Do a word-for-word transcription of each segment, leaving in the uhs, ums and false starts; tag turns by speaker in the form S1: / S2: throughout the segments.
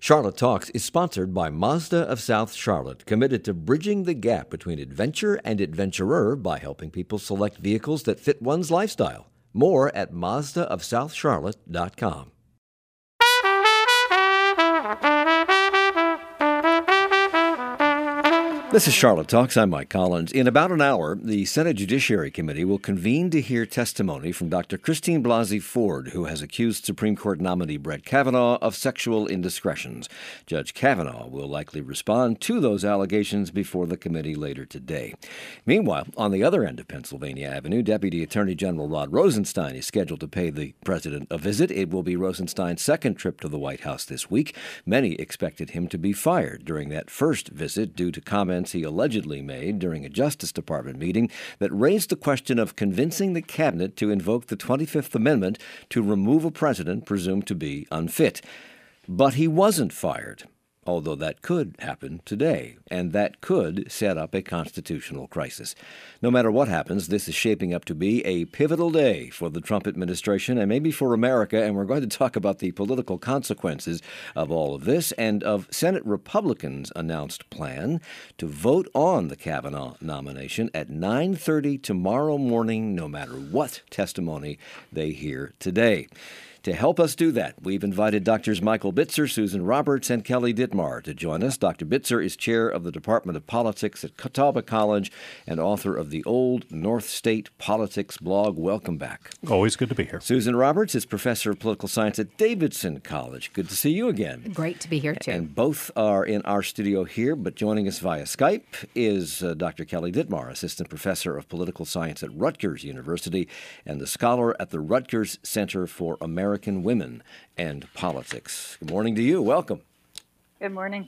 S1: Charlotte Talks is sponsored by Mazda of South Charlotte, committed to bridging the gap between adventure and adventurer by helping people select vehicles that fit one's lifestyle. More at Mazda of South Charlotte dot com. This is Charlotte Talks. I'm Mike Collins. In about an hour, the Senate Judiciary Committee will convene to hear testimony from Doctor Christine Blasey Ford, who has accused Supreme Court nominee Brett Kavanaugh of sexual indiscretions. Judge Kavanaugh will likely respond to those allegations before the committee later today. Meanwhile, on the other end of Pennsylvania Avenue, Deputy Attorney General Rod Rosenstein is scheduled to pay the president a visit. It will be Rosenstein's second trip to the White House this week. Many expected him to be fired during that first visit due to comments he allegedly made during a Justice Department meeting that raised the question of convincing the cabinet to invoke the twenty-fifth Amendment to remove a president presumed to be unfit. But he wasn't fired, although that could happen today, and that could set up a constitutional crisis. No matter what happens, this is shaping up to be a pivotal day for the Trump administration and maybe for America, and we're going to talk about the political consequences of all of this and of Senate Republicans' announced plan to vote on the Kavanaugh nomination at nine thirty tomorrow morning, no matter what testimony they hear today. To help us do that, we've invited Doctors Michael Bitzer, Susan Roberts, and Kelly Dittmar to join us. Doctor Bitzer is chair of the Department of Politics at Catawba College and author of the Old North State Politics blog. Welcome back.
S2: Always good to be here.
S1: Susan Roberts is professor of political science at Davidson College. Good to see you again.
S3: Great to be here, too.
S1: And both are in our studio here, but joining us via Skype is uh, Doctor Kelly Dittmar, assistant professor of political science at Rutgers University and the scholar at the Rutgers Center for American American Women and Politics. Good morning to you. Welcome.
S4: Good morning.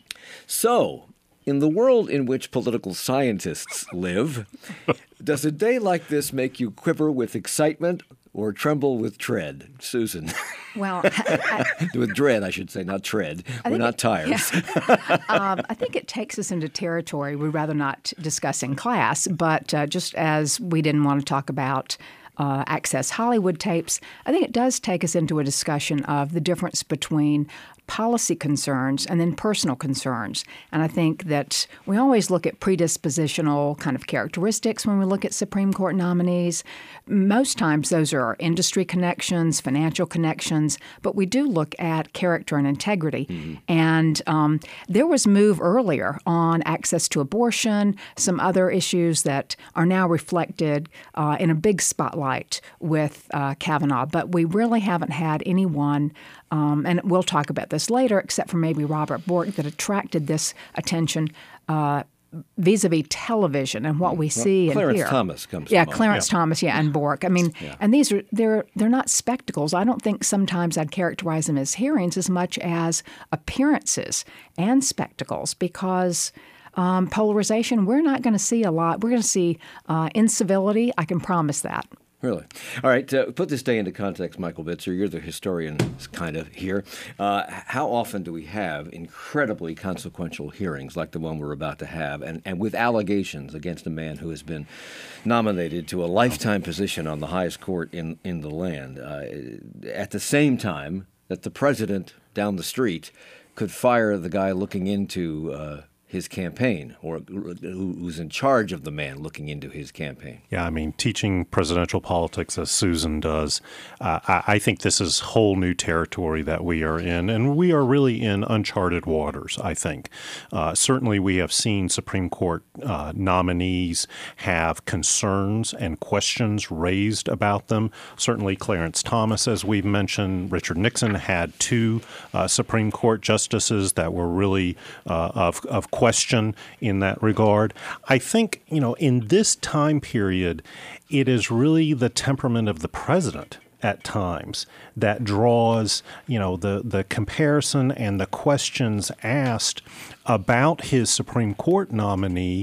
S1: So, in the world in which political scientists live, does a day like this make you quiver with excitement or tremble with dread? Susan.
S3: Well, I,
S1: with dread, I should say, not tread. We're not
S3: it,
S1: tires.
S3: Yeah. um, I think it takes us into territory we'd rather not discuss in class, but uh, just as we didn't want to talk about Uh, Access Hollywood tapes, I think it does take us into a discussion of the difference between policy concerns and then personal concerns. And I think that we always look at predispositional kind of characteristics when we look at Supreme Court nominees. Most times those are industry connections, financial connections, but we do look at character and integrity. Mm-hmm. And um, there was move earlier on access to abortion, some other issues that are now reflected uh, in a big spotlight with uh, Kavanaugh. But we really haven't had anyone Um, and we'll talk about this later, except for maybe Robert Bork, that attracted this attention uh, vis-a-vis television and what we
S1: well,
S3: see
S1: Clarence
S3: and hear.
S1: Thomas comes
S3: yeah,
S1: to mind.
S3: Clarence
S1: yeah.
S3: Thomas, yeah, and Bork. I mean, yeah. and these are they're they're not spectacles. I don't think sometimes I'd characterize them as hearings as much as appearances and spectacles, because um, polarization, we're not going to see a lot. We're going to see uh, incivility. I can promise that.
S1: Really? All right. Uh, put this day into context, Michael Bitzer. You're the historian kind of here. Uh, how often do we have incredibly consequential hearings like the one we're about to have, and, and with allegations against a man who has been nominated to a lifetime position on the highest court in, in the land, uh, at the same time that the president down the street could fire the guy looking into uh, his campaign, or who's in charge of the man looking into his campaign?
S2: Yeah, I mean, teaching presidential politics as Susan does, uh, I, I think this is whole new territory that we are in, and we are really in uncharted waters, I think. Uh, certainly we have seen Supreme Court uh, nominees have concerns and questions raised about them. Certainly Clarence Thomas, as we've mentioned, Richard Nixon had two uh, Supreme Court justices that were really uh, of, of question in that regard. I think, you know, in this time period, it is really the temperament of the president at times that draws, you know, the, the comparison and the questions asked about his Supreme Court nominee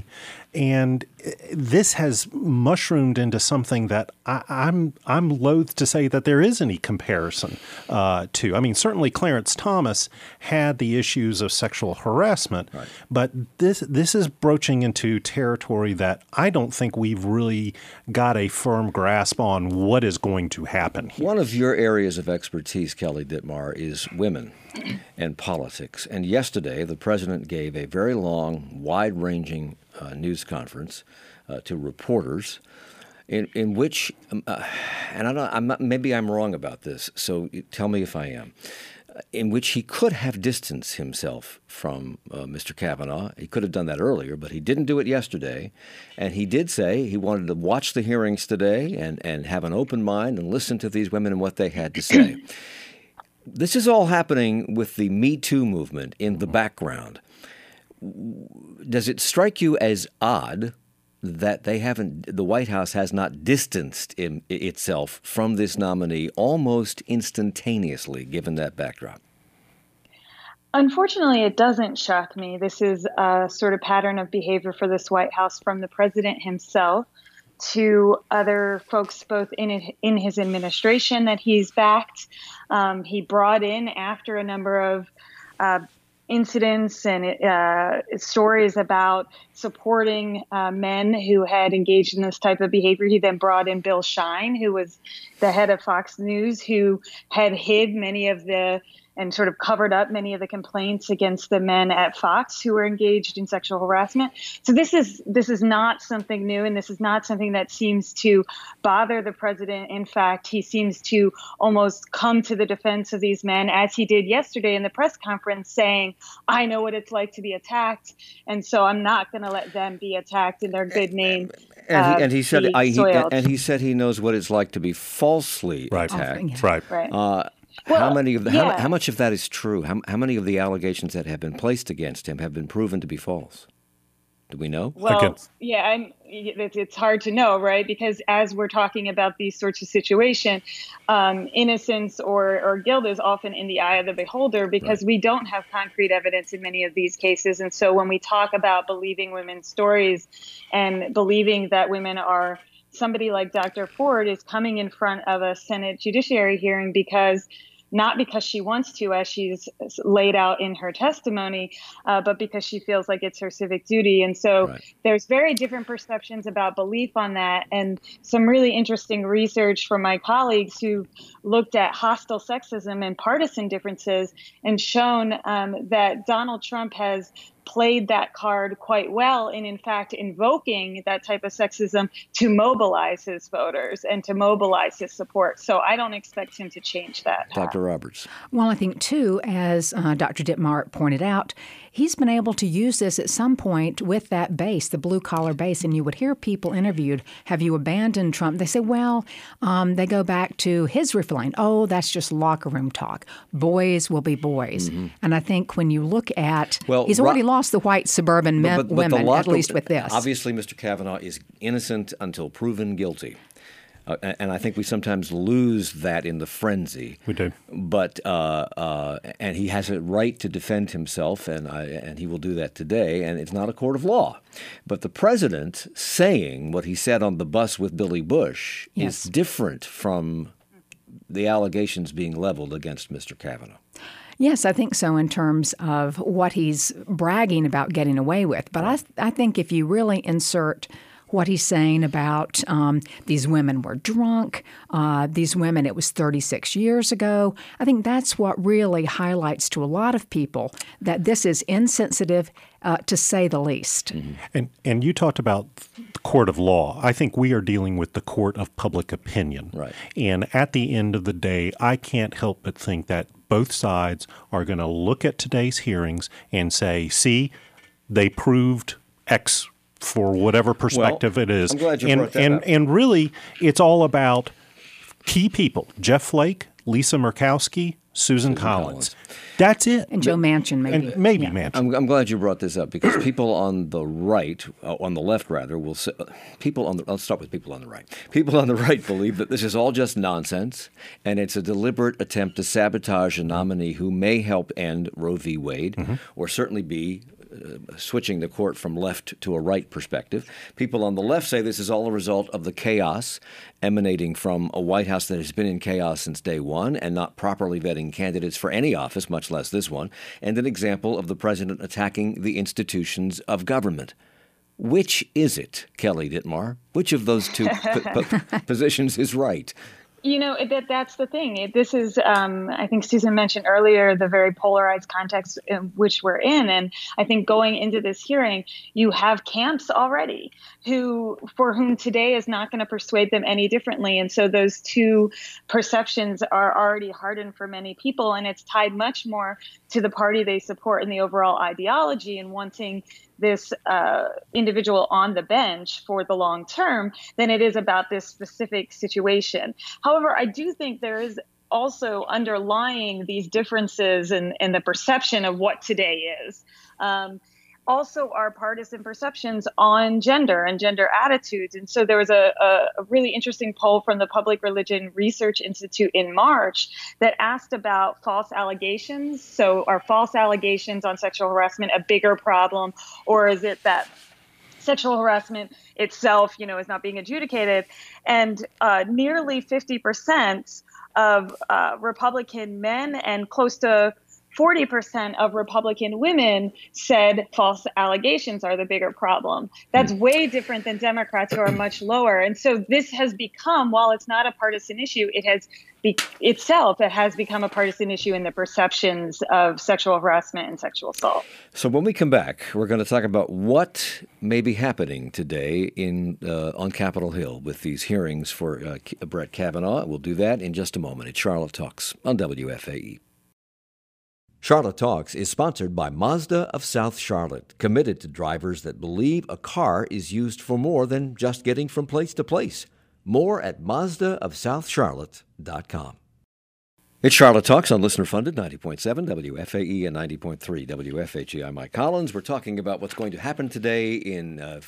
S2: And this has mushroomed into something that I, I'm I'm loath to say that there is any comparison uh, to. I mean, certainly Clarence Thomas had the issues of sexual harassment, right. but this this is broaching into territory that I don't think we've really got a firm grasp on what is going to happen here.
S1: One of your areas of expertise, Kelly Dittmar, is women and politics. And yesterday, the president gave a very long, wide-ranging uh, news conference uh, to reporters in, in which, um, uh, and I don't, I'm not, maybe I'm wrong about this, so tell me if I am, in which he could have distanced himself from uh, Mister Kavanaugh. He could have done that earlier, but he didn't do it yesterday. And he did say he wanted to watch the hearings today and, and have an open mind and listen to these women and what they had to say. This is all happening with the Me Too movement in the background. Does it strike you as odd that they haven't, the White House has not distanced in, itself from this nominee almost instantaneously, given that backdrop?
S4: Unfortunately, it doesn't shock me. This is a sort of pattern of behavior for this White House from the president himself to other folks both in it, in his administration that he's backed. Um, he brought in, after a number of uh, incidents and uh, stories about supporting uh, men who had engaged in this type of behavior, he then brought in Bill Shine, who was the head of Fox News, who had hid many of the and sort of covered up many of the complaints against the men at Fox who were engaged in sexual harassment. So this is this is not something new, and this is not something that seems to bother the president. In fact, he seems to almost come to the defense of these men, as he did yesterday in the press conference, saying, I know what it's like to be attacked, and so I'm not going to let them be attacked in their good name.
S1: And he,
S4: uh,
S1: and he said, I, he,
S4: soiled.
S1: and he said he knows what it's like to be falsely
S2: right.
S1: attacked.
S2: Right.
S4: Right.
S1: Uh,
S4: Well,
S1: how many of the,
S4: yeah.
S1: how, how much of that is true? How, how many of the allegations that have been placed against him have been proven to be false? Do we know?
S4: Well,
S2: Again.
S4: yeah, I'm, it's it's hard to know, right? Because as we're talking about these sorts of situations, um, innocence or, or guilt is often in the eye of the beholder, because right. we don't have concrete evidence in many of these cases. And so when we talk about believing women's stories and believing that women are, somebody like Doctor Ford is coming in front of a Senate judiciary hearing because not because she wants to, as she's laid out in her testimony, uh, but because she feels like it's her civic duty. And so right. there's very different perceptions about belief on that, and some really interesting research from my colleagues who looked at hostile sexism and partisan differences and shown um, that Donald Trump has played that card quite well in, in fact, invoking that type of sexism to mobilize his voters and to mobilize his support. So I don't expect him to change that.
S1: Doctor Roberts.
S3: Well, I think, too, as uh, Doctor Dittmar pointed out, he's been able to use this at some point with that base, the blue-collar base. And you would hear people interviewed, have you abandoned Trump? They say, well, um, they go back to his refrain, oh, that's just locker room talk. Boys will be boys. Mm-hmm. And I think when you look at, well, he's already Ro- lost the white suburban men, but, but women, at least with this.
S1: Obviously, Mister Kavanaugh is innocent until proven guilty. Uh, and I think we sometimes lose that in the frenzy.
S2: We do.
S1: But uh, uh, and he has a right to defend himself, and I, and he will do that today. And it's not a court of law. But the president saying what he said on the bus with Billy Bush yes. is different from the allegations being leveled against Mister Kavanaugh.
S3: Yes, I think so, in terms of what he's bragging about getting away with. But I, I think if you really insert what he's saying about um, these women were drunk, uh, these women, it was thirty-six years ago, I think that's what really highlights to a lot of people that this is insensitive, uh, to say the least.
S2: Mm-hmm. And and you talked about the court of law. I think we are dealing with the court of public opinion.
S1: Right.
S2: And at the end of the day, I can't help but think that both sides are going to look at today's hearings and say, see, they proved X for whatever perspective
S1: well,
S2: it is.
S1: I'm glad you
S2: and,
S1: brought that
S2: and,
S1: up.
S2: And really, it's all about key people. Jeff Flake, Lisa Murkowski, Susan, Susan Collins. Collins. That's it.
S3: And Joe Manchin, maybe.
S2: And maybe
S3: yeah.
S2: Manchin.
S1: I'm, I'm glad you brought this up, because people on the right, uh, on the left rather, will say, uh, people on the, let's start with people on the right. People on the right believe that this is all just nonsense, and it's a deliberate attempt to sabotage a nominee who may help end Roe v. Wade, mm-hmm. or certainly be uh, switching the court from left to a right perspective. People on the left say this is all a result of the chaos emanating from a White House that has been in chaos since day one and not properly vetting candidates for any office, much less this one, and an example of the president attacking the institutions of government. Which is it, Kelly Dittmar? Which of those two p- p- positions is right?
S4: You know, that that's the thing. It, this is, um, I think Susan mentioned earlier, the very polarized context in which we're in. And I think going into this hearing, you have camps already who, for whom today is not going to persuade them any differently. And so those two perceptions are already hardened for many people. And it's tied much more to the party they support and the overall ideology and wanting this uh, individual on the bench for the long term than it is about this specific situation. However, I do think there is also underlying these differences in, in the perception of what today is. Um, also our partisan perceptions on gender and gender attitudes. And so there was a, a, a really interesting poll from the Public Religion Research Institute in March that asked about false allegations. So are false allegations on sexual harassment a bigger problem, or is it that sexual harassment itself, you know, is not being adjudicated? And uh, nearly fifty percent of uh, Republican men and close to forty percent of Republican women said false allegations are the bigger problem. That's way different than Democrats who are much lower. And so this has become, while it's not a partisan issue, it has be- itself, it has become a partisan issue in the perceptions of sexual harassment and sexual assault.
S1: So when we come back, we're going to talk about what may be happening today in uh, on Capitol Hill with these hearings for uh, Brett Kavanaugh. We'll do that in just a moment. It's Charlotte Talks on W F A E. Charlotte Talks is sponsored by Mazda of South Charlotte, committed to drivers that believe a car is used for more than just getting from place to place. More at Mazda of South Charlotte dot com. It's Charlotte Talks on listener-funded ninety point seven W F A E and ninety point three W F H E. I'm Mike Collins. We're talking about what's going to happen today in uh,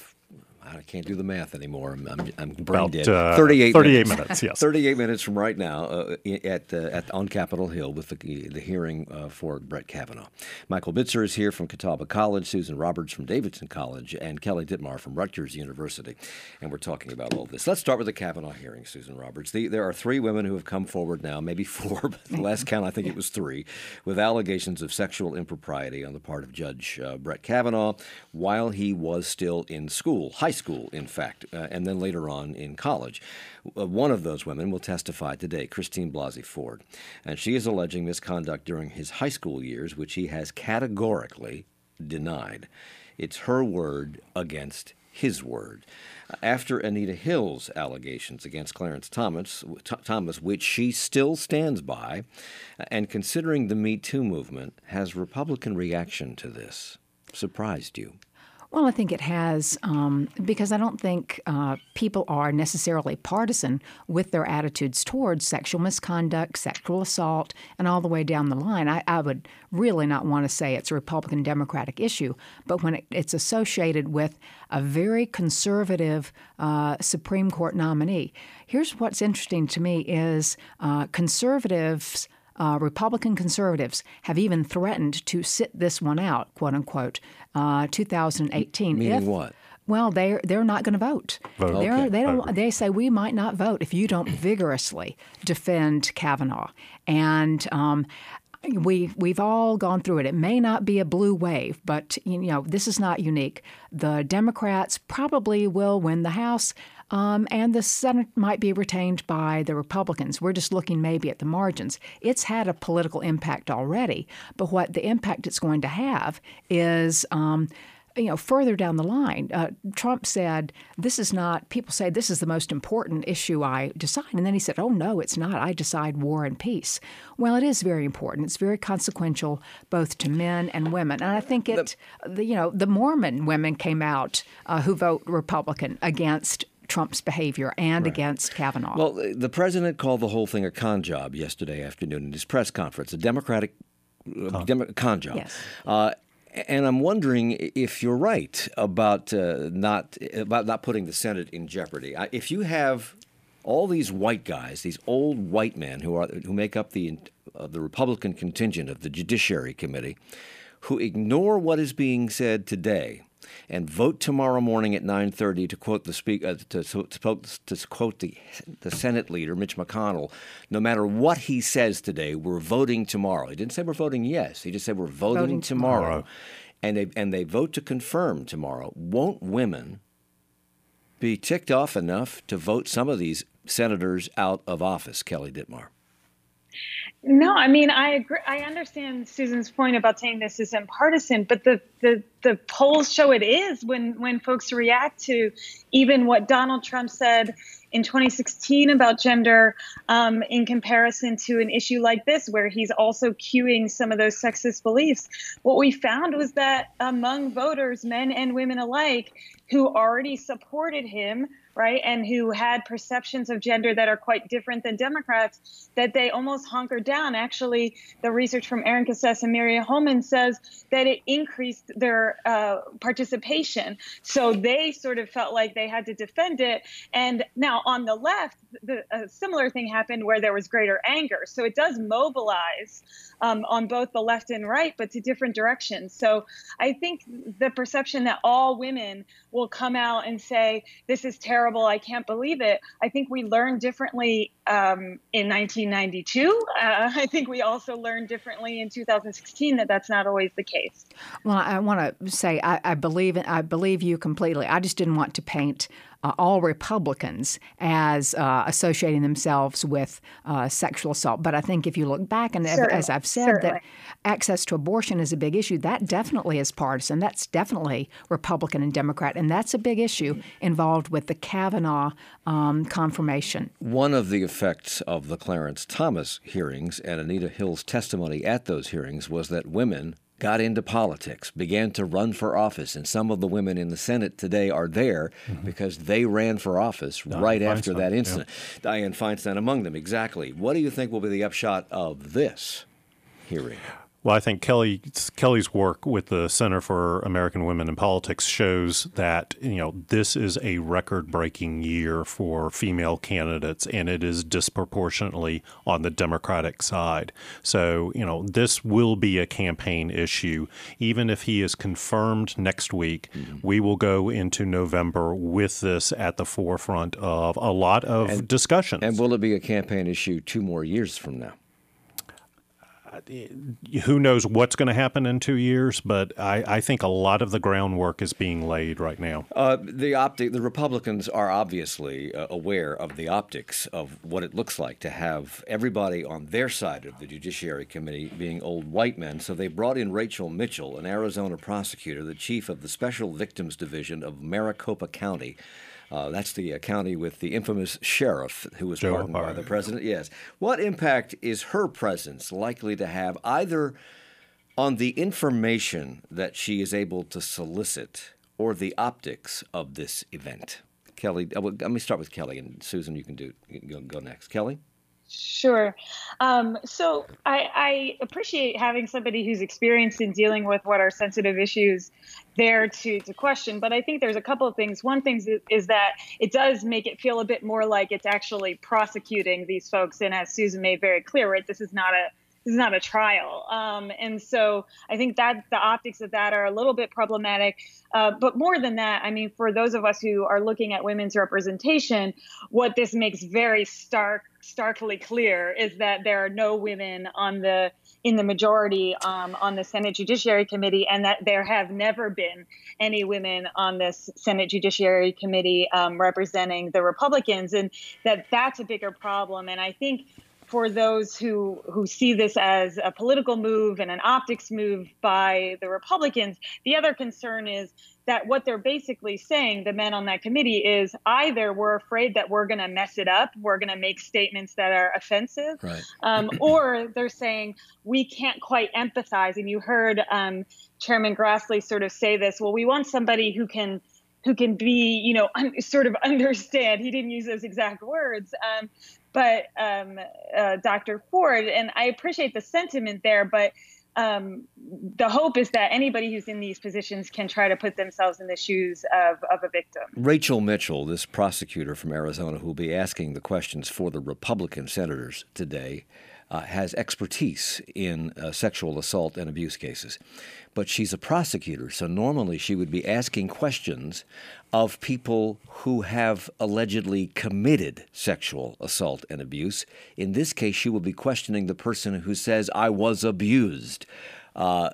S1: I can't do the math anymore. I'm, I'm, I'm brain
S2: About,
S1: dead.
S2: Uh,
S1: thirty-eight,
S2: thirty-eight
S1: minutes.
S2: minutes, yes.
S1: thirty-eight minutes from right now uh, at, uh, at on Capitol Hill with the, the hearing uh, for Brett Kavanaugh. Michael Bitzer is here from Catawba College, Susan Roberts from Davidson College, and Kelly Dittmar from Rutgers University. And we're talking about all this. Let's start with the Kavanaugh hearing, Susan Roberts. The, there are three women who have come forward now, maybe four, but the last count I think it was three, with allegations of sexual impropriety on the part of Judge uh, Brett Kavanaugh while he was still in school, high school, in fact. Uh, and then later on in college. Uh, one of those women will testify today, Christine Blasey Ford. And she is alleging misconduct during his high school years, which he has categorically denied. It's her word against his word. After Anita Hill's allegations against Clarence Thomas, T- Thomas, which she still stands by, and considering the Me Too movement, has Republican reaction to this surprised you?
S3: Well, I think it has, um, because I don't think uh, people are necessarily partisan with their attitudes towards sexual misconduct, sexual assault, and all the way down the line. I, I would really not want to say it's a Republican-Democratic issue, but when it, it's associated with a very conservative uh, Supreme Court nominee. Here's what's interesting to me is uh, conservatives Uh, Republican conservatives have even threatened to sit this one out, quote unquote, uh, two thousand eighteen.
S1: Meaning
S3: if,
S1: what?
S3: Well, they're they're not going to vote.
S2: Vote.
S3: They're,
S1: Okay.
S3: They don't. They say we might not vote if you don't vigorously defend Kavanaugh. And um, we we've all gone through it. It may not be a blue wave, but you know this is not unique. The Democrats probably will win the House. Um, and the Senate might be retained by the Republicans. We're just looking maybe at the margins. It's had a political impact already, but what the impact it's going to have is, um, you know, further down the line. Uh, Trump said, this is not, people say this is the most important issue I decide. And then he said, oh, no, it's not. I decide war and peace. Well, it is very important. It's very consequential both to men and women. And I think it, the, you know, the Mormon women came out uh, who vote Republican against Trump's behavior and right. against Kavanaugh.
S1: Well, the president called the whole thing a con job yesterday afternoon in his press conference, a Democratic uh, Demo- con job.
S3: Yes.
S1: Uh, and I'm wondering if you're right about uh, not about not putting the Senate in jeopardy. If you have all these white guys, these old white men who are who make up the uh, the Republican contingent of the Judiciary Committee, who ignore what is being said today and vote tomorrow morning at nine thirty to quote the speak uh, to, to, to, to quote the the Senate leader Mitch McConnell, no matter what he says today, we're voting tomorrow. He didn't say we're voting yes. He just said we're voting,
S3: voting
S1: tomorrow.
S3: tomorrow.
S1: And they and they vote to confirm tomorrow. Won't women be ticked off enough to vote some of these senators out of office, Kelly Dittmar?
S4: No, I mean, I agree. I understand Susan's point about saying this isn't partisan, but the, the, the polls show it is when, when folks react to even what Donald Trump said in twenty sixteen about gender um, in comparison to an issue like this, where he's also cueing some of those sexist beliefs. What we found was that among voters, men and women alike, who already supported him, right, and who had perceptions of gender that are quite different than Democrats, that they almost hunkered down. Actually, the research from Aaron Cassess and Maria Holman says that it increased their uh, participation. So they sort of felt like they had to defend it. And now on the left, the, a similar thing happened where there was greater anger. So it does mobilize um, on both the left and right, but to different directions. So I think the perception that all women will come out and say, this is terrible, I can't believe it. I think we learned differently um, in nineteen ninety-two. Uh, I think we also learned differently in two thousand sixteen that that's not always the case.
S3: Well, I want to say I, I believe I believe you completely. I just didn't want to paint uh, all Republicans as uh, associating themselves with uh, sexual assault. But I think if you look back, and
S4: Certainly.
S3: as I've said,
S4: Certainly.
S3: that access to abortion is a big issue. That definitely is partisan. That's definitely Republican and Democrat, and that's a big issue involved with the Kavanaugh um, confirmation.
S1: One of the effects of the Clarence Thomas hearings and Anita Hill's testimony at those hearings was that women got into politics, began to run for office, and some of the women in the Senate today are there mm-hmm. because they ran for office Diane right Feinstein, after that incident. Yeah. Dianne Feinstein among them, exactly. What do you think will be the upshot of this hearing?
S2: Well, I think Kelly Kelly's work with the Center for American Women in Politics shows that, you know, this is a record-breaking year for female candidates, and it is disproportionately on the Democratic side. So, you know, this will be a campaign issue. Even if he is confirmed next week, mm-hmm. we will go into November with this at the forefront of a lot of
S1: and,
S2: discussions.
S1: And will it be a campaign issue two more years from now?
S2: Who knows what's going to happen in two years, but I, I think a lot of the groundwork is being laid right now.
S1: Uh, the optic, the Republicans are obviously uh, aware of the optics of what it looks like to have everybody on their side of the Judiciary Committee being old white men. So they brought in Rachel Mitchell, an Arizona prosecutor, the chief of the Special Victims Division of Maricopa County. Uh, that's the uh, county with the infamous sheriff who was
S2: Joe
S1: pardoned by the president. Yes. What impact is her presence likely to have either on the information that she is able to solicit or the optics of this event? Kelly, uh, well, let me start with Kelly, and Susan, you can do you can go, go next. Kelly?
S4: Sure. Um, so I, I appreciate having somebody who's experienced in dealing with what are sensitive issues there to, to question. But I think there's a couple of things. One thing is, is that it does make it feel a bit more like it's actually prosecuting these folks. And as Susan made very clear, right, this is not a This is not a trial. Um, and so I think that the optics of that are a little bit problematic. Uh, but more than that, I mean, for those of us who are looking at women's representation, what this makes very stark, starkly clear is that there are no women on the in the majority um, on the Senate Judiciary Committee, and that there have never been any women on this Senate Judiciary Committee um, representing the Republicans, and that that's a bigger problem. And I think for those who, who see this as a political move and an optics move by the Republicans, the other concern is that what they're basically saying, the men on that committee, is either we're afraid that we're going to mess it up, we're going to make statements that are offensive,
S1: right.
S4: um, or they're saying we can't quite empathize. And you heard um, Chairman Grassley sort of say this, well, we want somebody who can who can be, you know, un- sort of understand. He didn't use those exact words. Um, But um, uh, Doctor Ford, and I appreciate the sentiment there, but um, the hope is that anybody who's in these positions can try to put themselves in the shoes of, of a victim.
S1: Rachel Mitchell, this prosecutor from Arizona who will be asking the questions for the Republican senators today, uh, has expertise in uh, sexual assault and abuse cases. But she's a prosecutor, so normally she would be asking questions of people who have allegedly committed sexual assault and abuse. In this case, she will be questioning the person who says, I was abused. Uh,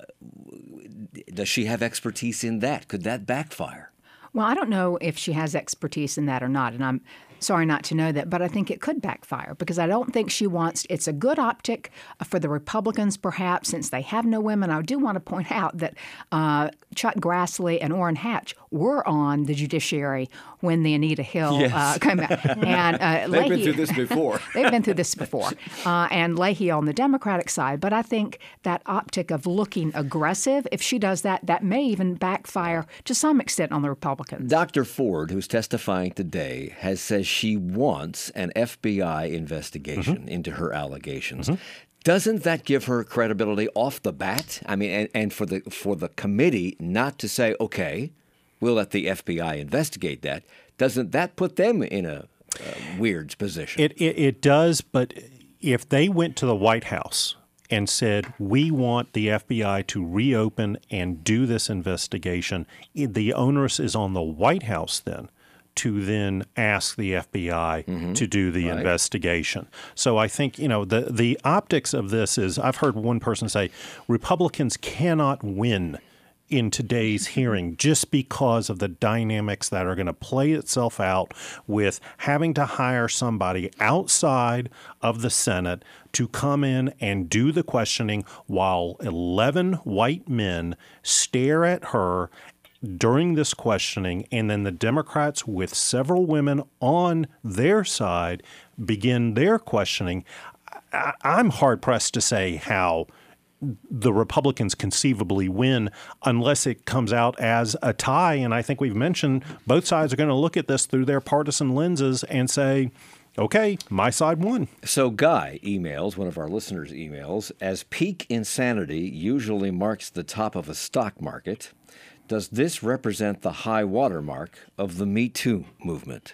S1: does she have expertise in that? Could that backfire?
S3: Well, I don't know if she has expertise in that or not, and I'm sorry not to know that, but I think it could backfire because I don't think she wants – it's a good optic for the Republicans perhaps since they have no women. I do want to point out that uh, Chuck Grassley and Orrin Hatch were on the judiciary when the Anita Hill
S1: yes.
S3: uh, came out. And, uh,
S1: they've
S3: Leahy,
S1: been through this before.
S3: they've been through this before. Uh, and Leahy on the Democratic side. But I think that optic of looking aggressive, if she does that, that may even backfire to some extent on the Republicans.
S1: Doctor Ford, who's testifying today, has said she wants an F B I investigation mm-hmm. into her allegations. Mm-hmm. Doesn't that give her credibility off the bat? I mean, and, and for the for the committee not to say, okay, we'll let the F B I investigate that, doesn't that put them in a, a weird position?
S2: It, it it does, but if they went to the White House and said, we want the F B I to reopen and do this investigation, the onus is on the White House then to then ask the F B I mm-hmm. to do the right. investigation. So I think, you know, the, the optics of this is, I've heard one person say, Republicans cannot win in today's hearing just because of the dynamics that are going to play itself out with having to hire somebody outside of the Senate to come in and do the questioning while eleven white men stare at her during this questioning, and then the Democrats with several women on their side begin their questioning. I- I'm hard-pressed to say how the Republicans conceivably win unless it comes out as a tie. And I think we've mentioned both sides are going to look at this through their partisan lenses and say, okay, my side won.
S1: So Guy emails, one of our listeners emails, as peak insanity usually marks the top of a stock market, does this represent the high watermark of the Me Too movement?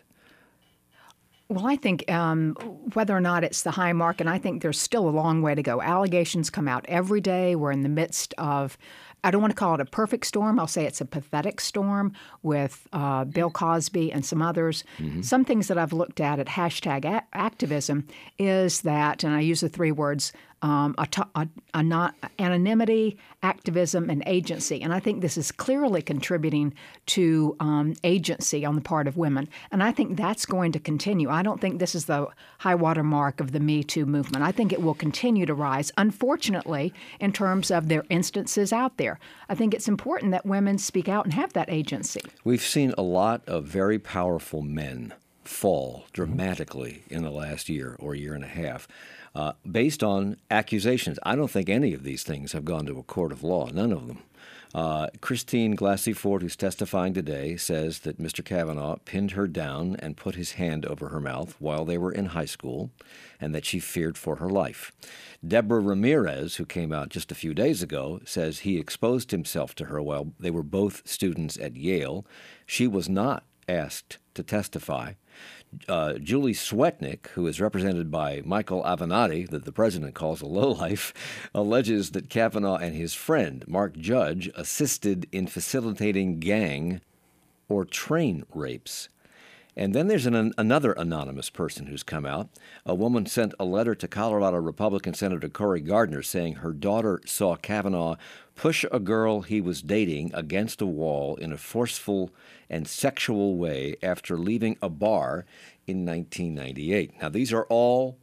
S3: Well, I think um, whether or not it's the high mark, and I think there's still a long way to go. Allegations come out every day. We're in the midst of, I don't want to call it a perfect storm. I'll say it's a pathetic storm with uh, Bill Cosby and some others. Mm-hmm. Some things that I've looked at at hashtag a- activism is that, and I use the three words, um, auto- a- a not- anonymity, activism, and agency. And I think this is clearly contributing to um, agency on the part of women. And I think that's going to continue. I don't think this is the high water mark of the Me Too movement. I think it will continue to rise, unfortunately, in terms of their instances out there. I think it's important that women speak out and have that agency.
S1: We've seen a lot of very powerful men fall dramatically in the last year or year and a half uh, based on accusations. I don't think any of these things have gone to a court of law, none of them. Uh, Christine Blasey Ford, who's testifying today, says that Mister Kavanaugh pinned her down and put his hand over her mouth while they were in high school, and that she feared for her life. Deborah Ramirez, who came out just a few days ago, says he exposed himself to her while they were both students at Yale. She was not asked to testify. Uh, Julie Swetnick, who is represented by Michael Avenatti, that the president calls a lowlife, alleges that Kavanaugh and his friend, Mark Judge, assisted in facilitating gang or train rapes. And then there's an, another anonymous person who's come out. A woman sent a letter to Colorado Republican Senator Cory Gardner saying her daughter saw Kavanaugh push a girl he was dating against a wall in a forceful and sexual way after leaving a bar in nineteen ninety-eight. Now, these are all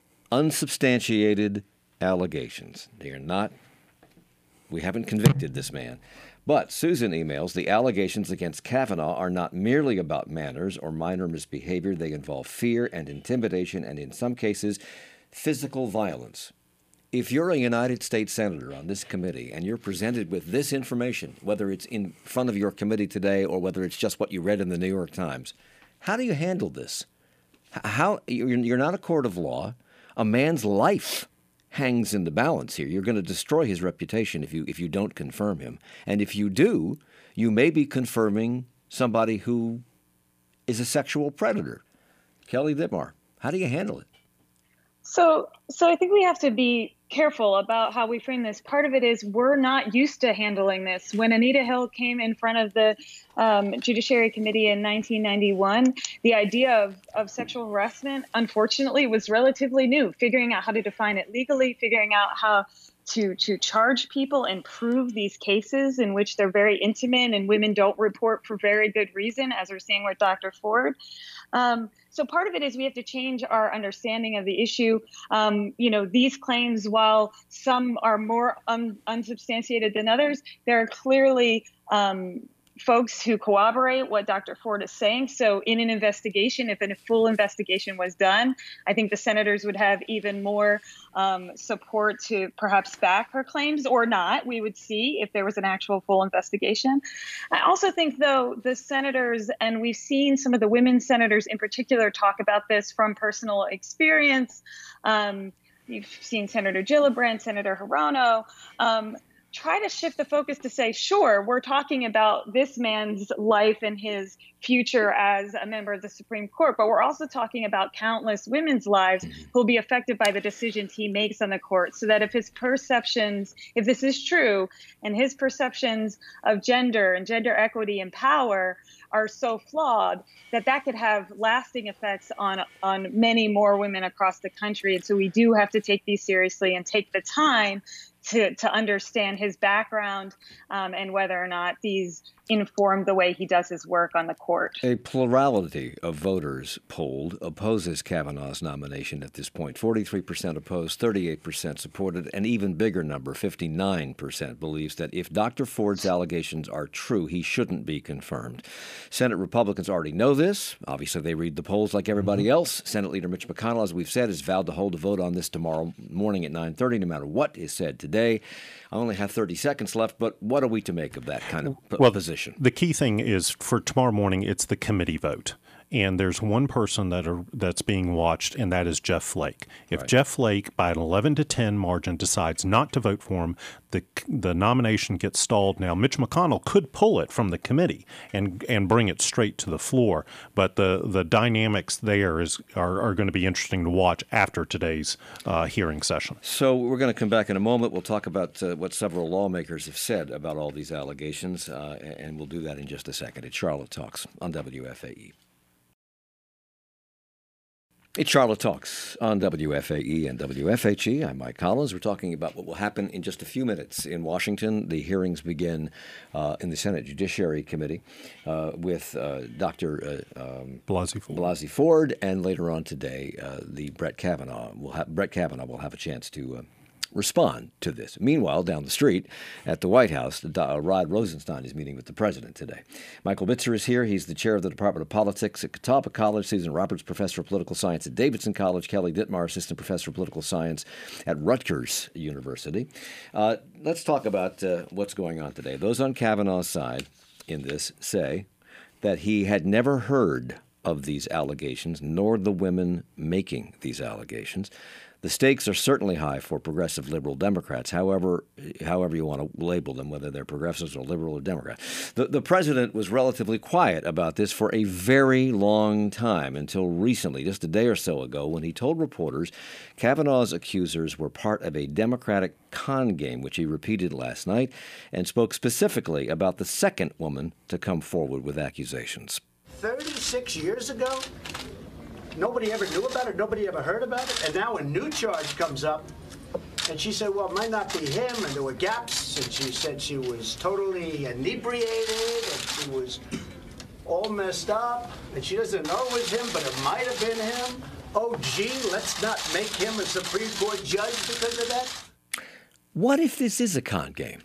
S1: unsubstantiated allegations. They are not, we haven't convicted this man. But Susan emails, the allegations against Kavanaugh are not merely about manners or minor misbehavior. They involve fear and intimidation and, in some cases, physical violence. If you're a United States Senator on this committee and you're presented with this information, whether it's in front of your committee today or whether it's just what you read in the New York Times, how do you handle this? How you're not a court of law. A man's life hangs in the balance here. You're going to destroy his reputation if you if you don't confirm him. And if you do, you may be confirming somebody who is a sexual predator. Kelly Dittmar, how do you handle it?
S4: So, so I think we have to be careful about how we frame this. Part of it is we're not used to handling this. When Anita Hill came in front of the um, Judiciary Committee in nineteen ninety-one, the idea of, of sexual harassment, unfortunately, was relatively new. Figuring out how to define it legally, figuring out how to to charge people and prove these cases in which they're very intimate and women don't report for very good reason, as we're seeing with Doctor Ford. Um, so part of it is we have to change our understanding of the issue. Um, you know, these claims, while some are more un- unsubstantiated than others, there are clearly um, folks who corroborate what Doctor Ford is saying. So in an investigation, if a full investigation was done, I think the senators would have even more um, support to perhaps back her claims or not. We would see if there was an actual full investigation. I also think, though, the senators, and we've seen some of the women senators in particular talk about this from personal experience. Um, you've seen Senator Gillibrand, Senator Hirono, um, try to shift the focus to say, sure, we're talking about this man's life and his future as a member of the Supreme Court, but we're also talking about countless women's lives who will be affected by the decisions he makes on the court. So that if his perceptions, if this is true, and his perceptions of gender and gender equity and power are so flawed, that that could have lasting effects on on many more women across the country. And so we do have to take these seriously and take the time to, to understand his background um, and whether or not these inform the way he does his work on the court.
S1: A plurality of voters polled opposes Kavanaugh's nomination at this point. forty-three percent opposed, thirty-eight percent supported. An even bigger number, fifty-nine percent, believes that if Doctor Ford's allegations are true, he shouldn't be confirmed. Senate Republicans already know this. Obviously, they read the polls like everybody mm-hmm. else. Senate Leader Mitch McConnell, as we've said, has vowed to hold a vote on this tomorrow morning at nine thirty, no matter what is said today. I only have thirty seconds left, but what are we to make of that kind of
S2: well,
S1: position?
S2: The key thing is for tomorrow morning, it's the committee vote. And there's one person that are that's being watched, and that is Jeff Flake. If right. Jeff Flake, by an eleven to ten margin, decides not to vote for him, the the nomination gets stalled. Now, Mitch McConnell could pull it from the committee and and bring it straight to the floor, but the, the dynamics there is are, are going to be interesting to watch after today's uh, hearing session.
S1: So we're going to come back in a moment. We'll talk about uh, what several lawmakers have said about all these allegations, uh, and we'll do that in just a second. It's Charlotte Talks on W F A E. It's Charlotte Talks on W F A E and W F H E. I'm Mike Collins. We're talking about what will happen in just a few minutes in Washington. The hearings begin uh, in the Senate Judiciary Committee uh, with uh, Doctor Uh, um,
S2: Blasey Ford.
S1: Blasey Ford, and later on today, uh, the Brett Kavanaugh will have Brett Kavanaugh will have a chance to Uh, respond to this. Meanwhile, down the street at the White House, uh, Rod Rosenstein is meeting with the president today. Michael Bitzer is here. He's the chair of the Department of Politics at Catawba College. Susan Roberts, professor of political science at Davidson College. Kelly Dittmar, assistant professor of political science at Rutgers University. Uh, let's talk about uh, what's going on today. Those on Kavanaugh's side in this say that he had never heard of these allegations, nor the women making these allegations. The stakes are certainly high for progressive liberal Democrats, however however you want to label them, whether they're progressives or liberal or Democrat. The, the president was relatively quiet about this for a very long time, until recently, just a day or so ago, when he told reporters Kavanaugh's accusers were part of a Democratic con game, which he repeated last night, and spoke specifically about the second woman to come forward with accusations.
S5: thirty-six years ago? Nobody ever knew about it, nobody ever heard about it, and now a new charge comes up, and she said, well, it might not be him, and there were gaps, and she said she was totally inebriated, and she was all messed up, and she doesn't know it was him, but it might have been him. Oh, gee, let's not make him a Supreme Court judge because of that.
S1: What if this is a con game?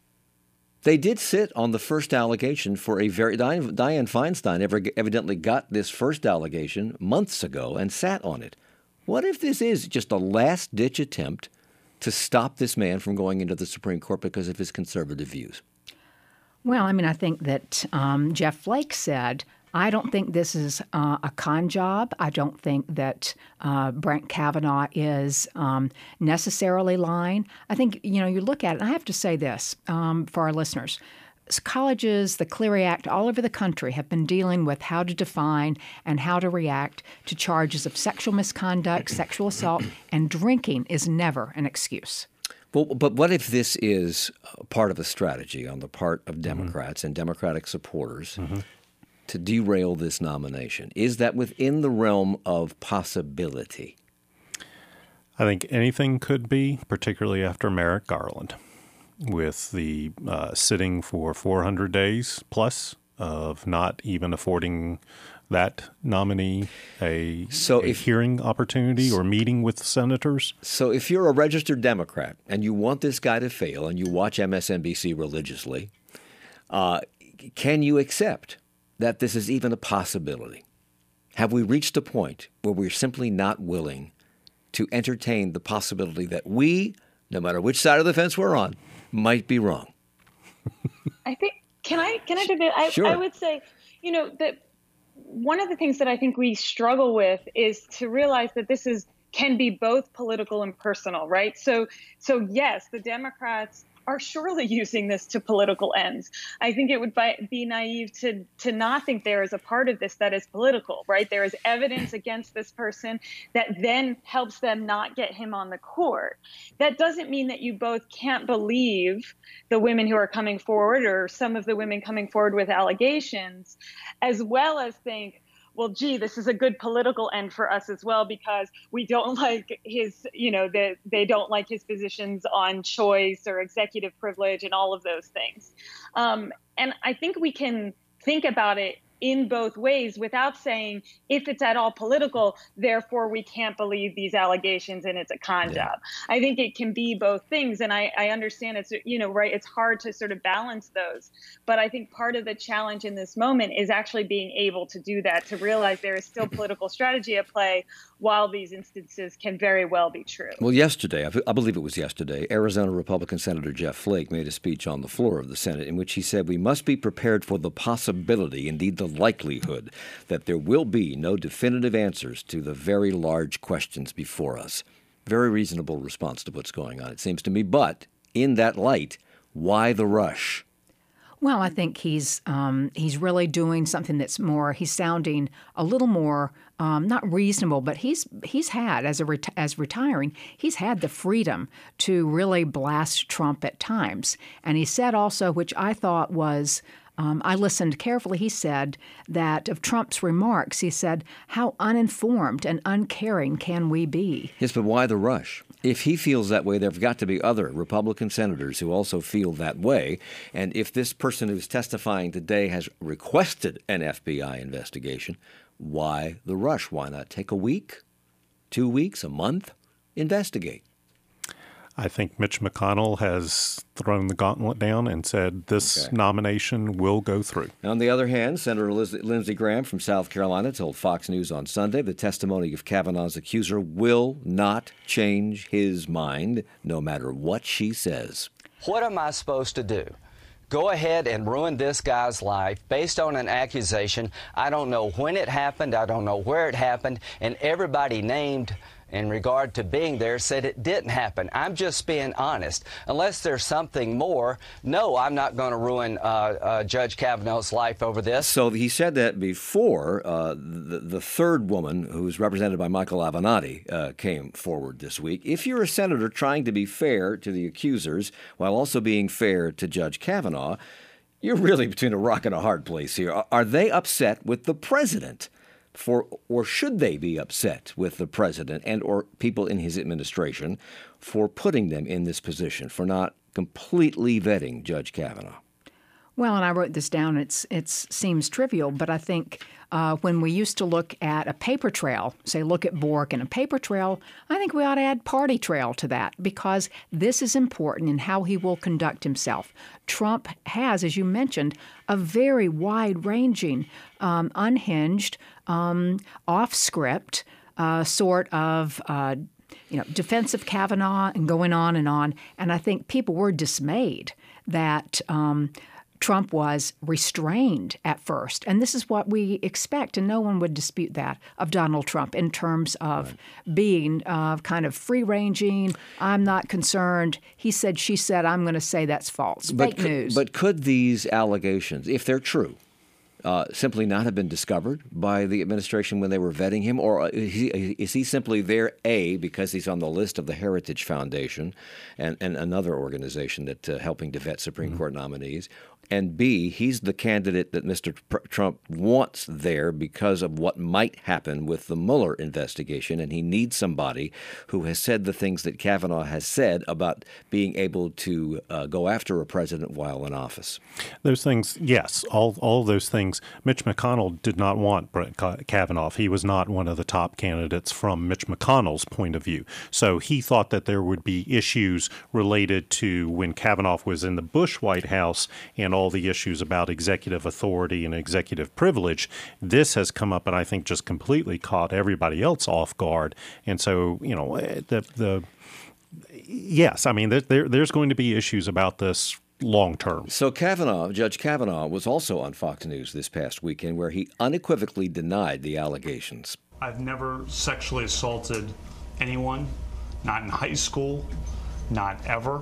S1: They did sit on the first allegation for a very... Dianne, Dianne Feinstein ever, evidently got this first allegation months ago and sat on it. What if this is just a last-ditch attempt to stop this man from going into the Supreme Court because of his conservative views?
S3: Well, I mean, I think that um, Jeff Flake said, I don't think this is uh, a con job. I don't think that uh, Brett Kavanaugh is um, necessarily lying. I think, you know, you look at it, and I have to say this um, for our listeners. colleges, the Clery Act, all over the country have been dealing with how to define and how to react to charges of sexual misconduct, sexual assault, and drinking is never an excuse.
S1: Well, but what if this is part of a strategy on the part of Democrats mm-hmm. and Democratic supporters mm-hmm. to derail this nomination? Is that within the realm of possibility?
S2: I think anything could be, particularly after Merrick Garland, with the uh, sitting for four hundred days plus of not even affording that nominee a,
S1: so
S2: a
S1: if,
S2: hearing opportunity or meeting with senators.
S1: So if you're a registered Democrat and you want this guy to fail and you watch M S N B C religiously, uh, can you accept that this is even a possibility? Have we reached a point where we're simply not willing to entertain the possibility that we, no matter which side of the fence we're on, might be wrong?
S4: I think, can I, can I debate? I,
S1: sure.
S4: I would say, you know, that one of the things that I think we struggle with is to realize that this is, can be both political and personal, right? So, so yes, the Democrats are surely using this to political ends. I think it would be naive to to not think there is a part of this that is political, right? There is evidence against this person that then helps them not get him on the court. That doesn't mean that you both can't believe the women who are coming forward or some of the women coming forward with allegations, as well as think, well, gee, this is a good political end for us as well, because we don't like his, you know, the, they don't like his positions on choice or executive privilege and all of those things. Um, and I think we can think about it in both ways without saying, if it's at all political, therefore we can't believe these allegations and it's a con
S1: yeah.
S4: job. I think it can be both things. And I, I understand it's, you know, right, it's hard to sort of balance those. But I think part of the challenge in this moment is actually being able to do that, to realize there is still political strategy at play while these instances can very well be true.
S1: Well, yesterday, I believe it was yesterday, Arizona Republican Senator Jeff Flake made a speech on the floor of the Senate in which he said we must be prepared for the possibility, indeed the likelihood, that there will be no definitive answers to the very large questions before us. Very reasonable response to what's going on, it seems to me. But in that light, why the rush?
S3: Well, I think he's um, he's really doing something that's more. He's sounding a little more um, not reasonable, but he's he's had as a reti- as retiring, he's had the freedom to really blast Trump at times, and he said also, which I thought was. Um, I listened carefully. He said that of Trump's remarks, he said, how uninformed and uncaring can we be?
S1: Yes, but why the rush? If he feels that way, there have got to be other Republican senators who also feel that way. And if this person who's testifying today has requested an F B I investigation, why the rush? Why not take a week, two weeks, a month, investigate?
S2: I think Mitch McConnell has thrown the gauntlet down and said this okay. nomination will go through. On
S1: the other hand, Senator Liz- Lindsey Graham from South Carolina told Fox News on Sunday the testimony of Kavanaugh's accuser will not change his mind, no matter what she says.
S6: What am I supposed to do? Go ahead and ruin this guy's life based on an accusation. I don't know when it happened. I don't know where it happened. And everybody named in regard to being there said it didn't happen. I'm just being honest. Unless there's something more, no, I'm not going to ruin uh, uh, Judge Kavanaugh's life over this.
S1: So he said that before uh, the, the third woman, who's represented by Michael Avenatti, uh, came forward this week. If you're a senator trying to be fair to the accusers while also being fair to Judge Kavanaugh, you're really between a rock and a hard place here. Are, are they upset with the president? For, or should they be upset with the president and or people in his administration for putting them in this position, for not completely vetting Judge Kavanaugh?
S3: Well, and I wrote this down. It's it seems trivial, but I think uh, when we used to look at a paper trail, say look at Bork and a paper trail, I think we ought to add party trail to that, because this is important in how he will conduct himself. Trump has, as you mentioned, a very wide-ranging, um, unhinged, um, off-script uh, sort of uh, you know, defense of Kavanaugh and going on and on. And I think people were dismayed that um, Trump was restrained at first. And this is what we expect, and no one would dispute that, of Donald Trump in terms of right. being uh, kind of free-ranging. I'm not concerned. He said, she said, I'm going to say that's false.
S1: But
S3: Fake
S1: could,
S3: news.
S1: But could these allegations, if they're true, Uh, simply not have been discovered by the administration when they were vetting him? Or is he, is he simply there, A, because he's on the list of the Heritage Foundation and, and another organization that uh, helping to vet Supreme mm-hmm. Court nominees, and B, he's the candidate that Mister Trump wants there because of what might happen with the Mueller investigation, and he needs somebody who has said the things that Kavanaugh has said about being able to uh, go after a president while in office?
S2: Those things, yes, all all of those things. Mitch McConnell did not want Brett Kavanaugh. He was not one of the top candidates from Mitch McConnell's point of view. So he thought that there would be issues related to when Kavanaugh was in the Bush White House and all the issues about executive authority and executive privilege. This has come up and I think just completely caught everybody else off guard. And so, you know, the the yes, I mean, there, there there's going to be issues about this long term.
S1: So Kavanaugh, Judge Kavanaugh, was also on Fox News this past weekend where he unequivocally denied the allegations.
S7: I've never sexually assaulted anyone, not in high school, not ever.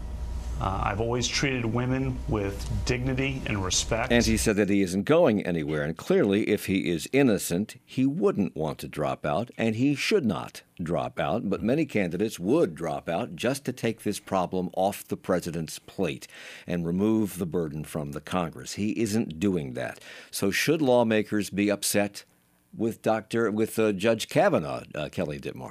S7: Uh, I've always treated women with dignity and respect.
S1: And he said that he isn't going anywhere. And clearly, if he is innocent, he wouldn't want to drop out, and he should not drop out. But many candidates would drop out just to take this problem off the president's plate and remove the burden from the Congress. He isn't doing that. So should lawmakers be upset with Doctor with uh, Judge Kavanaugh, uh, Kelly Dittmar?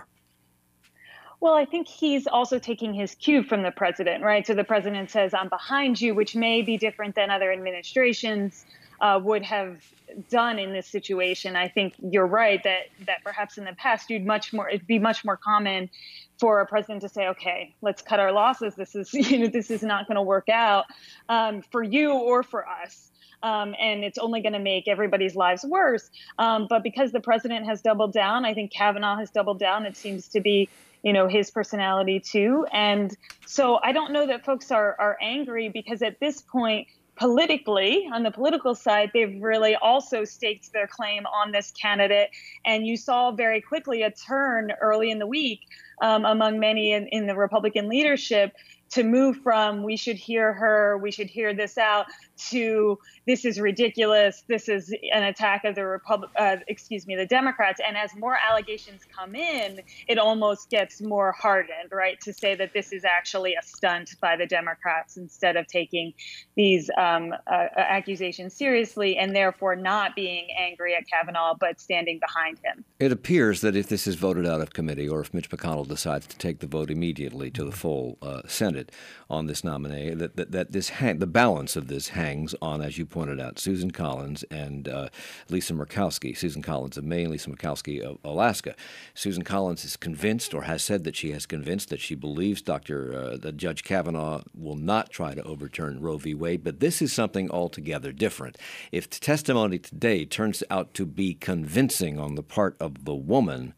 S4: Well, I think he's also taking his cue from the president, right? So the president says, I'm behind you, which may be different than other administrations uh, would have done in this situation. I think you're right that that perhaps in the past, you'd much more it'd be much more common for a president to say, OK, let's cut our losses. This is, you know, this is not going to work out um, for you or for us. Um, and it's only going to make everybody's lives worse. Um, but because the president has doubled down, I think Kavanaugh has doubled down. It seems to be, you know, his personality, too. And so I don't know that folks are are angry because at this point, politically, on the political side, they've really also staked their claim on this candidate. And you saw very quickly a turn early in the week um, among many in, in the Republican leadership to move from we should hear her, we should hear this out, to this is ridiculous, this is an attack of the Republic, uh, excuse me, the Democrats. And as more allegations come in, it almost gets more hardened, right, to say that this is actually a stunt by the Democrats instead of taking these um, uh, accusations seriously and therefore not being angry at Kavanaugh, but standing behind him.
S1: It appears that if this is voted out of committee or if Mitch McConnell decides to take the vote immediately to the full uh, Senate on this nominee, that, that, that this hang, the balance of this hangs on, as you pointed out, Susan Collins and uh, Lisa Murkowski. Susan Collins of Maine, Lisa Murkowski of Alaska. Susan Collins is convinced, or has said that she has convinced, that she believes Doctor Uh, that Judge Kavanaugh will not try to overturn Roe v. Wade. But this is something altogether different. If the testimony today turns out to be convincing on the part of the woman,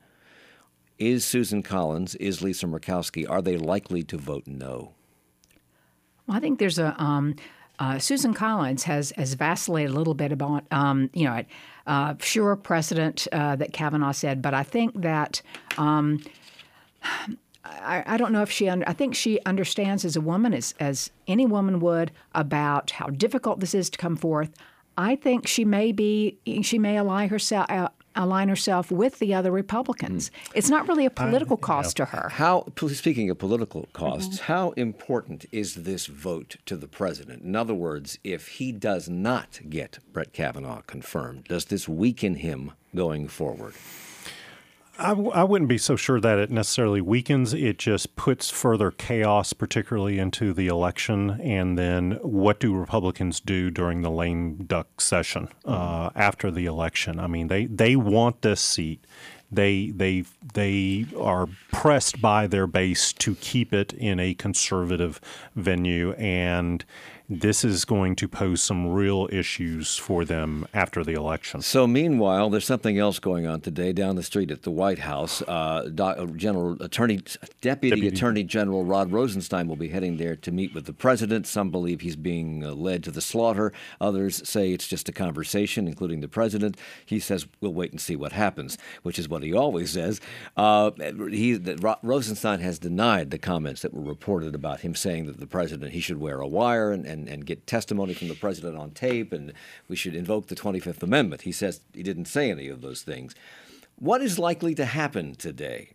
S1: is Susan Collins, is Lisa Murkowski, are they likely to vote no?
S3: Well, I think there's a um, uh, Susan Collins has has vacillated a little bit about um, you know uh, sure precedent uh, that Kavanaugh said, but I think that um, I, I don't know if she under, I think she understands as a woman as as any woman would about how difficult this is to come forth. I think she may be she may ally herself. Uh, align herself with the other Republicans. Mm. It's not really a political uh, cost yeah. to her.
S1: How, speaking of political costs, mm-hmm. how important is this vote to the president? In other words, if he does not get Brett Kavanaugh confirmed, does this weaken him going forward?
S2: I, w- I wouldn't be so sure that it necessarily weakens. It just puts further chaos, particularly into the election. And then what do Republicans do during the lame duck session uh, after the election? I mean, they, they want this seat. They they they are pressed by their base to keep it in a conservative venue, and this is going to pose some real issues for them after the election.
S1: So meanwhile, there's something else going on today down the street at the White House. Uh, Do- General Attorney, Deputy, Deputy Attorney General Rod Rosenstein will be heading there to meet with the president. Some believe he's being uh, led to the slaughter. Others say it's just a conversation, including the president. He says we'll wait and see what happens, which is what he always says. Uh, he, the, Rosenstein has denied the comments that were reported about him saying that the president, he should wear a wire and, and, and get testimony from the president on tape, and we should invoke the twenty-fifth Amendment. He says he didn't say any of those things. What is likely to happen today?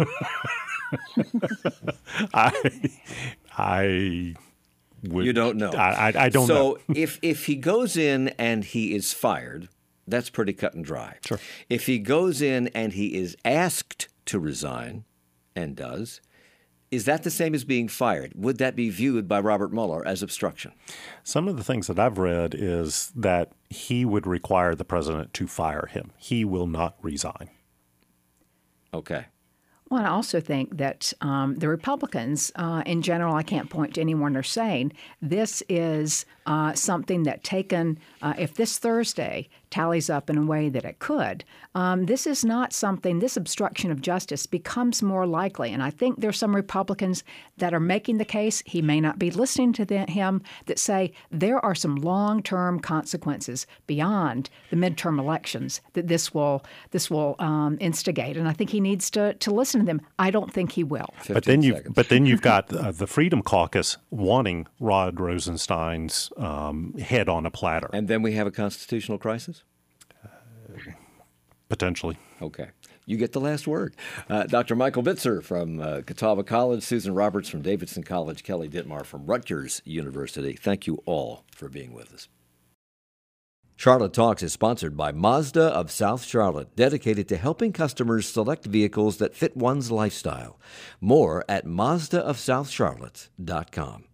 S2: I, I would,
S1: you don't know.
S2: I, I, I don't
S1: so
S2: know.
S1: So if if he goes in and he is fired, that's pretty cut and dry.
S2: Sure.
S1: If he goes in and he is asked to resign, and does, is that the same as being fired? Would that be viewed by Robert Mueller as obstruction?
S2: Some of the things that I've read is that he would require the president to fire him. He will not resign.
S1: Okay.
S3: Well, I also think that um, the Republicans, uh, in general, I can't point to anyone they're saying, this is uh, something that taken, uh, if this Thursday tallies up in a way that it could, um, this is not something, this obstruction of justice becomes more likely. And I think there's some Republicans that are making the case, he may not be listening to the, him, that say there are some long-term consequences beyond the midterm elections that this will this will um, instigate. And I think he needs to, to listen to them. I don't think he will.
S2: But then you but then you've got uh, the Freedom Caucus wanting Rod Rosenstein's um, head on a platter.
S1: And then we have a constitutional crisis?
S2: Potentially.
S1: Okay. You get the last word. Uh, Doctor Michael Bitzer from uh, Catawba College, Susan Roberts from Davidson College, Kelly Dittmar from Rutgers University. Thank you all for being with us. Charlotte Talks is sponsored by Mazda of South Charlotte, dedicated to helping customers select vehicles that fit one's lifestyle. More at Mazda of South Charlotte dot com.